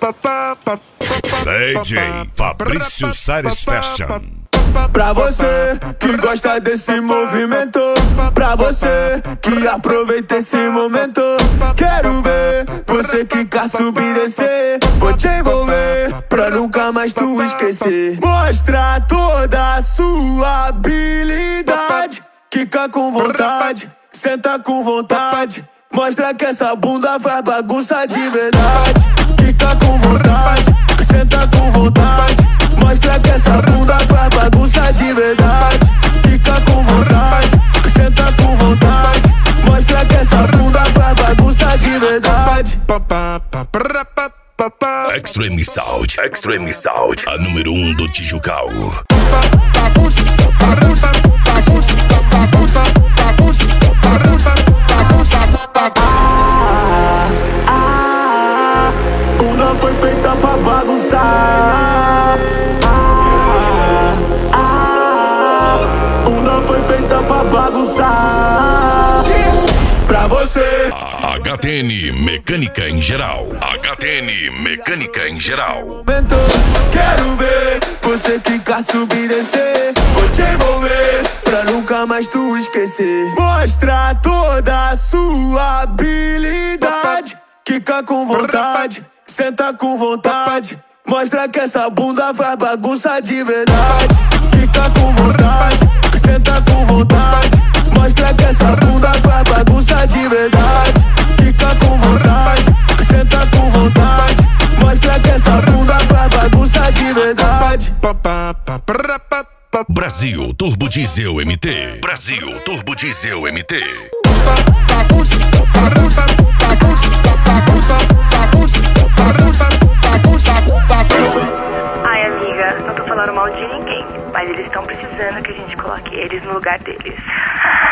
DJ Fabrício Sares Fashion. Pra você que gosta desse movimento, pra você que aproveita esse momento, quero ver você quicar, subir e descer. Vou te envolver pra nunca mais tu esquecer. Mostra toda a sua habilidade, quica com vontade, senta com vontade. Mostra que essa bunda faz bagunça de verdade. Quica com vontade, senta com vontade. Mostra que essa bunda faz bagunça de verdade. Quica com vontade, senta com vontade. Mostra que essa bunda faz bagunça de verdade. Extreme Sound, Extreme Sound, a número 1 do Tijucal. Bunda foi feita pra bagunçar. Bunda foi feita pra bagunçar. Pra você. HTN Mecânica em Geral. HTN Mecânica em Geral. Quero ver você quicar, subir e descer. Vou te envolver pra nunca mais tu esquecer. Mostra toda a sua habilidade, quica com vontade, senta com vontade. Mostra que essa bunda faz bagunça de verdade. Quica com vontade, senta com vontade. Mostra que essa bunda faz bagunça de verdade. Quica com vontade, senta com vontade. Mostra que essa bunda faz bagunça de verdade. Brasil Turbo Diesel MT. Brasil Turbo Diesel MT. Ai, amiga, não tô falando mal de ninguém, mas eles estão precisando que a gente coloque eles no lugar deles.